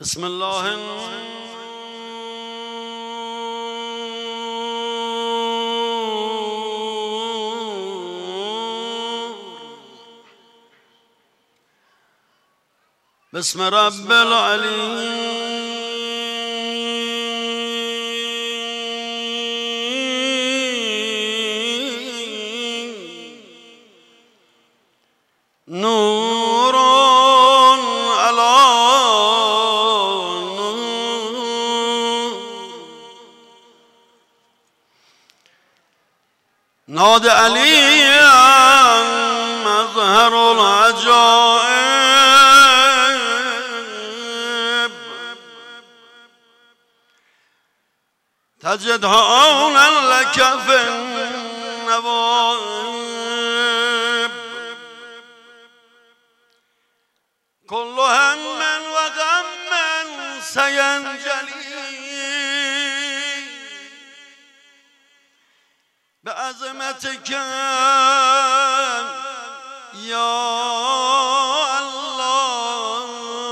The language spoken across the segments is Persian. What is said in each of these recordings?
بسم الله بسم رب العالمین نور علی نور ناد علی مظهر العجائب تجد عونا لك في النوائب كل هم وغم سينجلي بعظمتك يا الله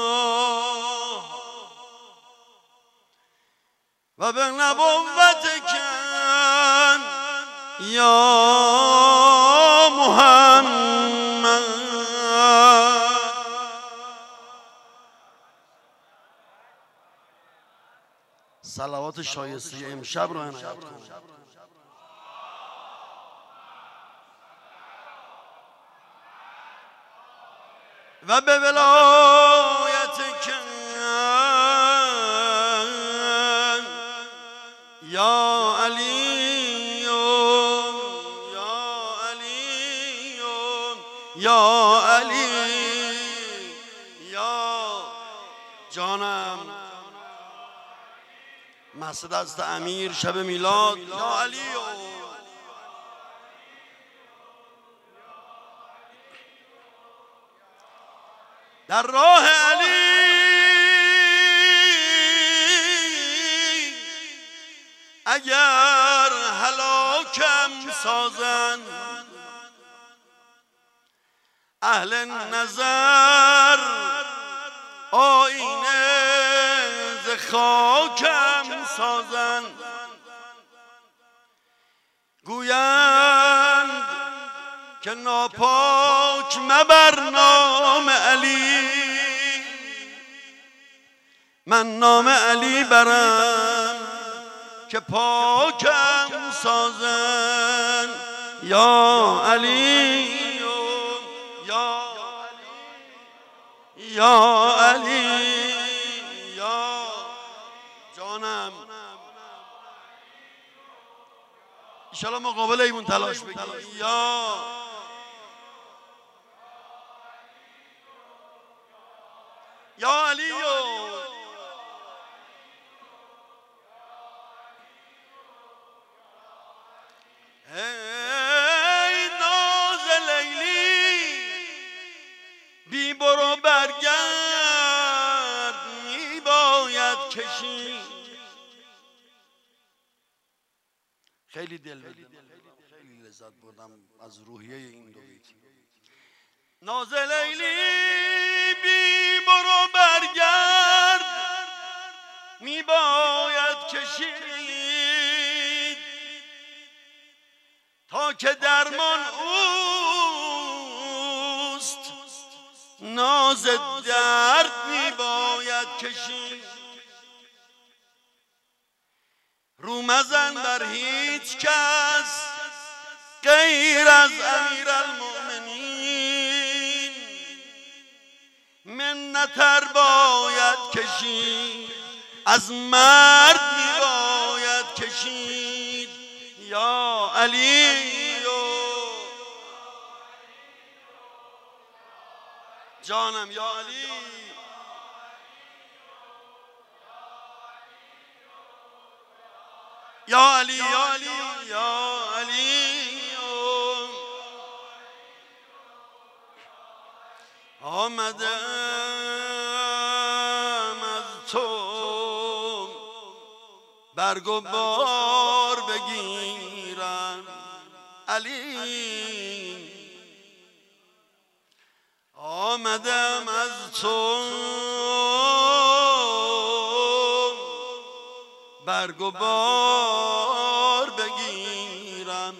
وبنبوتك يا محمد صلوات شایسته امشب رو عنایت کن. و به ولایتک یا علی یا علی یا علی یا جانم مسجد است امیر شب میلاد یا علی در راه علی اگر هلاکم سازند اهل نظر آینه ز خاکم سازند گویند که ناپاک مبر نام علی من نام علی برم که پاکم سازن یا علی یا علی یا جانم انشالله مقابل ایمون تلاش بگیم یا علی ای ناز لیلی بی برو برگرد می باید کشید خیلی خیلی لذت بردم از روحیه این دو بیت ناز لیلی بی برو برگرد می باید کشید تا که درمان اوست ناز درد می باید کشید رو مزن بر هیچ کس غیر از امیرالمؤمنین منتر باید کشید از مرد می باید کشید یا علی جانم یا علی یا علی یا علی یا علی آمدم از تو برگ و بار بگیرم علی آمدم از تو برگ و بار بگیرم،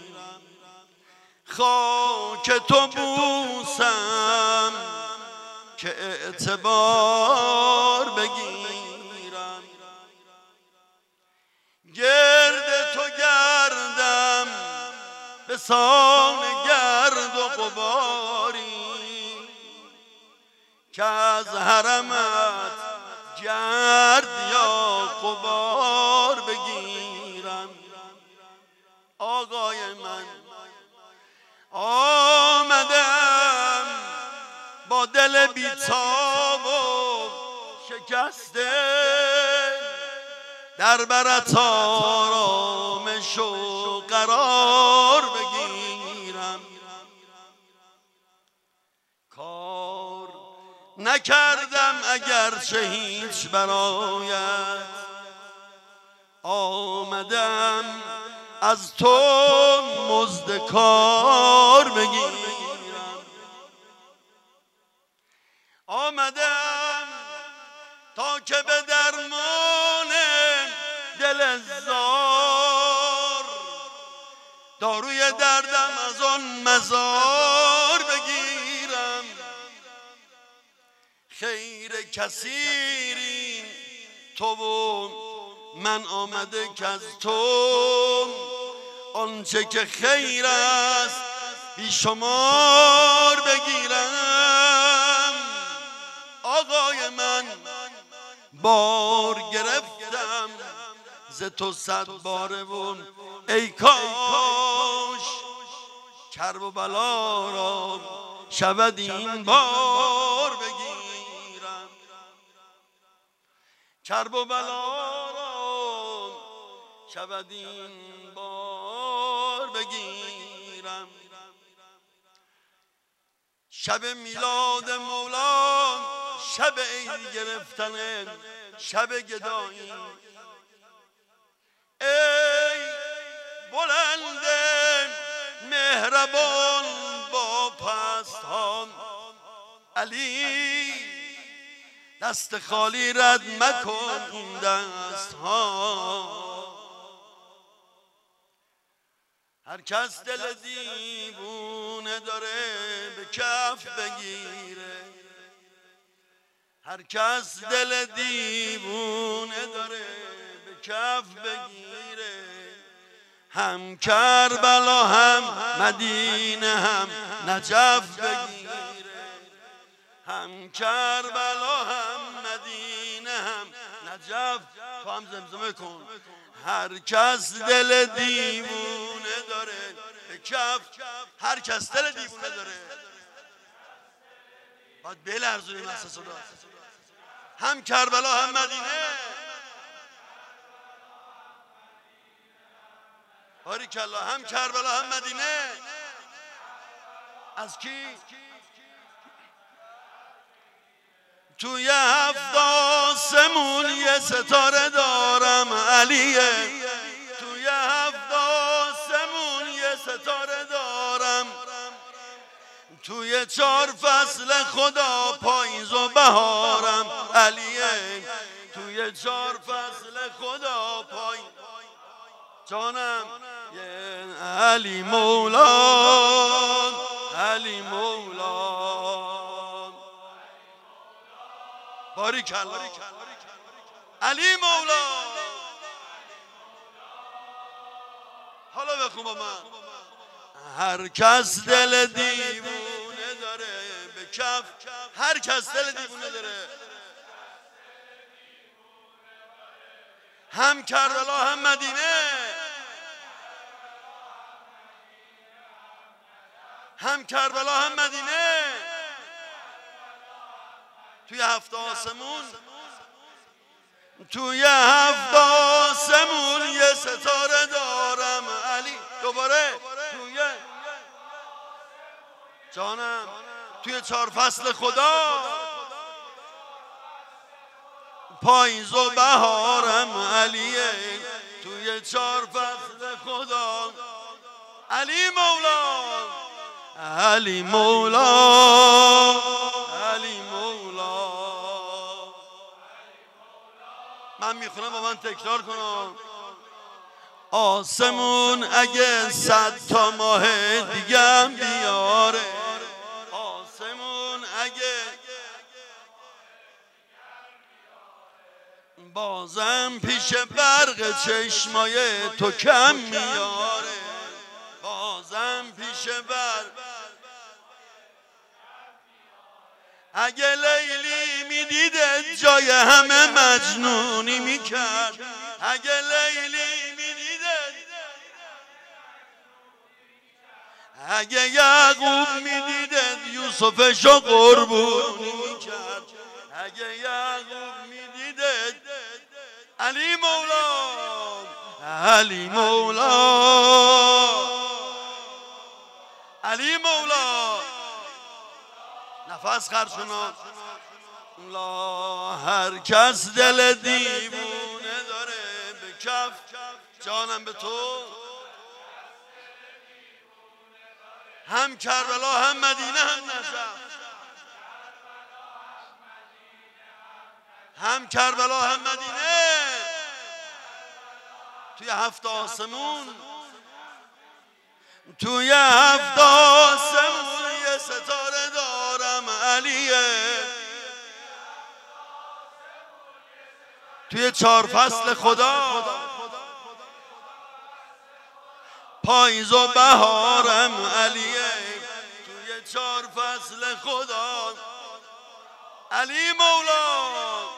خاک تو بوسم که اعتبار بگیرم. گرد تو گردم به سان گرد و غباری، که از حرمت گرد یا غبار بگیرم. آقای من آمدم با دل بیتاب و شکسته، در برت آرامش و قرار بگیرم. کار نکردم اگرچه هیچ برایت، آمدم از تو مزد کار بگیرم. آمدم تا که به درمان دل زار، داروی دردم از آن مزار بگیرم. خیر کثیری تو و من آمده که از تو آنچه که خیر است بیشمار بگیرم. آقای من بار گرفتم ز تو 100 باره و ای کاش کرب و بلا را شود این بار بگیرم. کرب و بلا را شود این بار بگیرم. شب میلاد مولا شب عید گرفتن شب گدایی، ای بلند مهربان با پستان علی، دست خالی رد مکن این دست ها. هر کس دل دیوونه داره به کف بگیره، هر کس دل دیوونه داره به کف بگیره. هم کربلا هم مدینه هم نجف بگیره، هم کربلا هم مدینه هم نجف. تو هم زمزمه کن. هر کس دل دیوونه داره به کف، هر کس دل دیوونه داره باید بلرزونیم اصلا صدا. هم کربلا هم مدینه. باریکالله. هم کربلا هم مدینه. از کی؟ توی 7 آسمون یه ستاره دارم علیه، توی 7 آسمون یه ستاره دارم، توی 4 فصل خدا پاییز و بهارم علیه، توی 4 فصل خدا پاییز. جانم یه علی مولا، علی مولا. باریکالله. علی مولا. حالا بخون با من. هر کس دل دیوونه داره به کف، هر کس دل دیوونه داره. هم کربلا هم مدینه، هم کربلا هم مدینه. توی 7 آسمون، توی 7 آسمون یه ستاره دارم علی. دوباره توی جانم توی 4 فصل خدا پاییز و بهارم علیه، توی 4 فصل خدا. علی مولا، علی مولا، علی مولا. من میخونم با من تکرار کنم. آسمون اگه 100 تا ماه دیگه بیاره، آسمون اگه بازم پیش برق چشمای تو کم میاره، بازم پیش برق. اگه لیلی میدیده جای همه مجنونی میکرد، اگه لیلی میدیده، اگه یعقوب میدیده یوسفشو قربونی میکرد، اگه یعقوب میدیده علی مولا، علی مولا، علی مولا. نفس خرشونا لا، هر کس دل دیوونه داره به کف، جانم به تو. هم کربلا هم مدینه هم نجف، هم کربلا هم مدینه. توی 7 آسمون، توی 7 آسمون یه ستاره دارم علیه. توی 4 فصل خدا، پاییز و بهارم علیه. توی 4 فصل خدا علی مولا.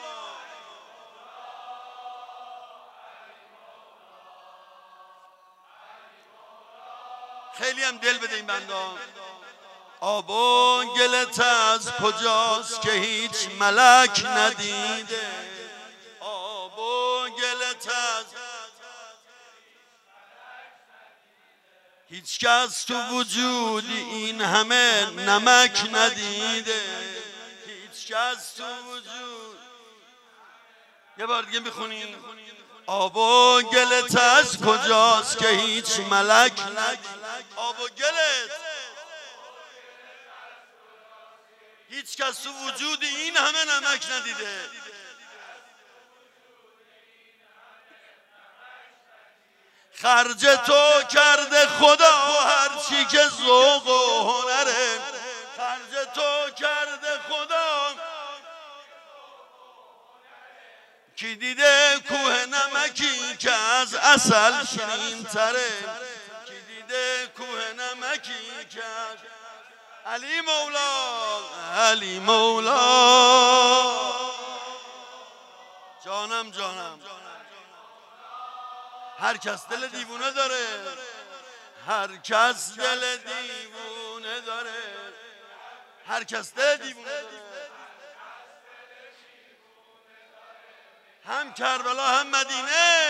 خیلی هم دل بده این بندا. آب و گلت از کجاست که هیچ ملک ندیده، آب و گلت از هیچ کس تو وجود این همه نمک ندیده، هیچ کس تو وجود. یه بار دیگه میخونی. آب و گلت از کجاست که هیچ ملک ندیده، آب و گلت هیچ کس تو وجود این همه نمک ندیده. خرج تو کرده خدا هر چی که ذوق و هنره، خرج تو کرده خدا. کی دیده کوه نمکی که از عسل شیرین تره، کی دیده کوه نمکی که از علی مولا، علی مولا. جانم جانم. هر کس دل دیوونه داره، هر کس دل دیوونه داره، هر کس دل دیوونه داره. هم کربلا هم مدینه،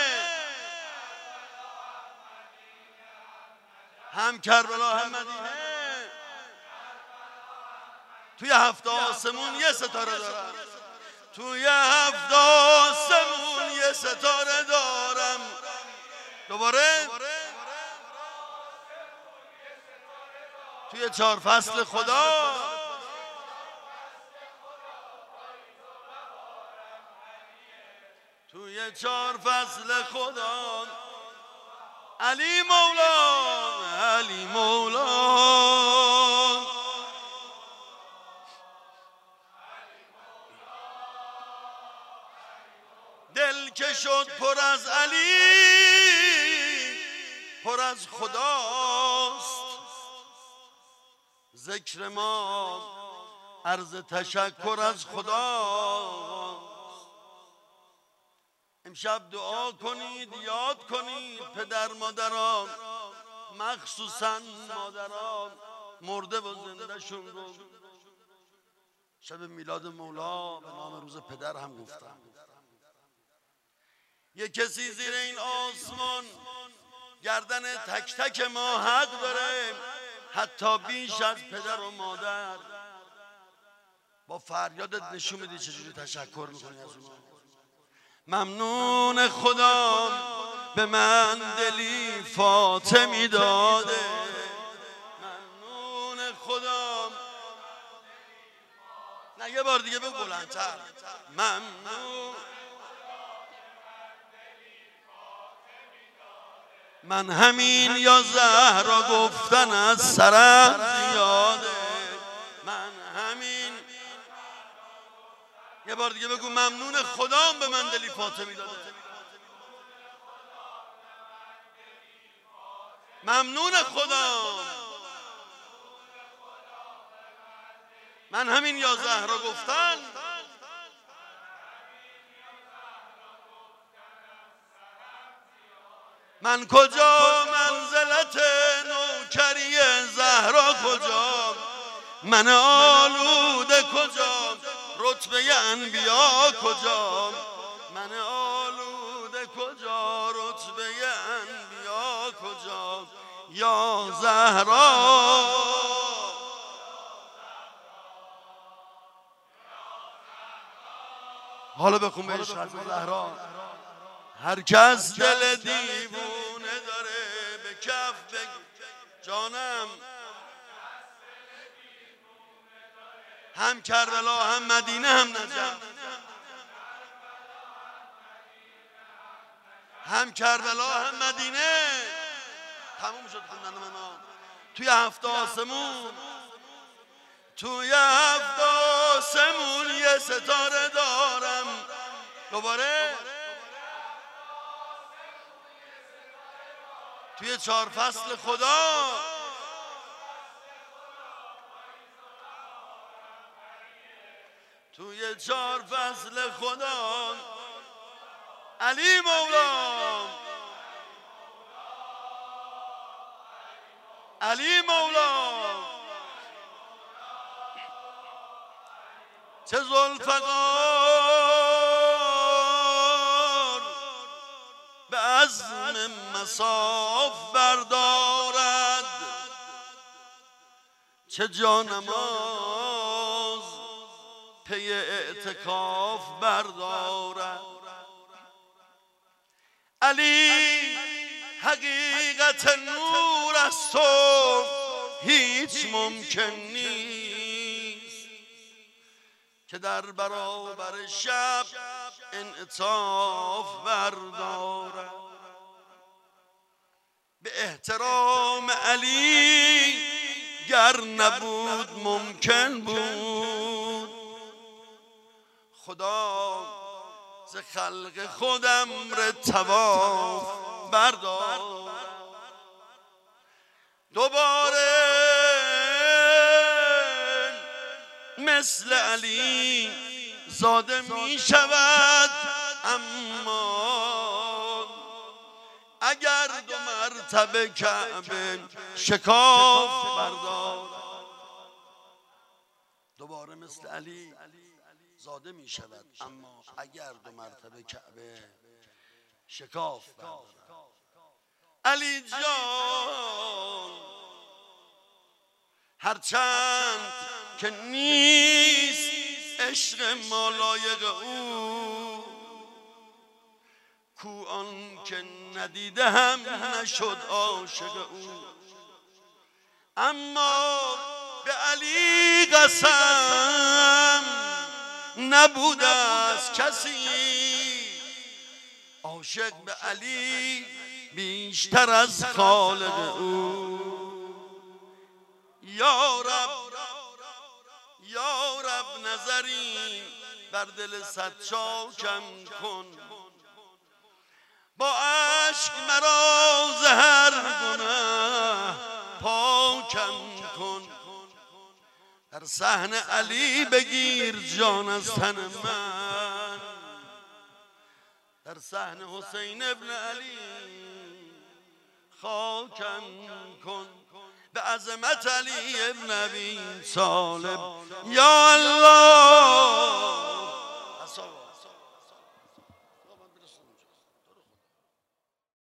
هم کربلا هم مدینه. توی 7 آسمون یه ستاره دارم، توی 7 آسمون یه ستاره دارم. دوباره توی 4 فصل خدا، توی 4 فصل خدا علی مولا، علی مولا. دل که شد پر از علی پر از خداست، ذکر ما عرض تشکر از خداست. امشب دعا کنید، یاد کنید پدر مادران، مخصوصا مادران مرده و زنده شون رو. شب میلاد مولا به نام روز پدر هم گفتم. یه کسی زیر این آسمان گردن تک تک ما حق داره، حتی بیش از پدر و مادر. با فریادت نشون میدی چجوری تشکر میکنی از اونها. ممنون خدا به من دلی فاطمی داده، ممنون خدا. نه یه بار دیگه بگو بلندتر. ممنون من همین یا زهرا گفتن از سرم زیاده. من همین. یه بار دیگه بگو ممنون خدام به من دلی فاطمی داده. ممنون خدام. من همین یا زهرا گفتن من کجا منزلت نوکری زهرا کجا، من آلوده کجا رتبه انبیا کجا، من آلوده کجا رتبه انبیا کجا یا زهرا. حالا بخون به عشق زهرا. هر کس دل دیوونه داره به کف بگیر جانم، هم کربلا هم مدینه هم نجف، هم کربلا هم مدینه. تموم شد خوندن من. توی هفت آسمون، توی هفت آسمون یه ستاره دارم. دوباره توی 4 فصل خدا، توی 4 فصل خدا علی مولا، علی مولا. چه ذوالفقار به عزم مصاف بردارد، چه جانماز پی اعتکاف بردارد. علی حقیقت نور است تو هیچ ممکن نیست که در برابر شب انعطاف بردارد. به احترام علی گر نبود ممکن بود خدا ز خلق خودم امر طواف بردار. دوباره مثل علی زاده می شود، اما اگر 2 مرتبه کعبه شکاف بردار. دوباره مثل علی زاده می شود، اما اگر 2 مرتبه کعبه شکاف بردار. علی جان هرچند که نیست عشق ما لایق او، کو آن که ندیده هم نشد عاشق او، اما به علی قسم نبوده است کسی عاشق به علی بیشتر از خالق او. یا رب یا رب نظری بر دل صد چاکم کن، با عشق مرا ز هر گناه پاکم کن. در صحن علی بگیر جان از تن من، در صحن حسین ابن علی خاکم کن. به عظمت علی ابن ابی طالب یا الله.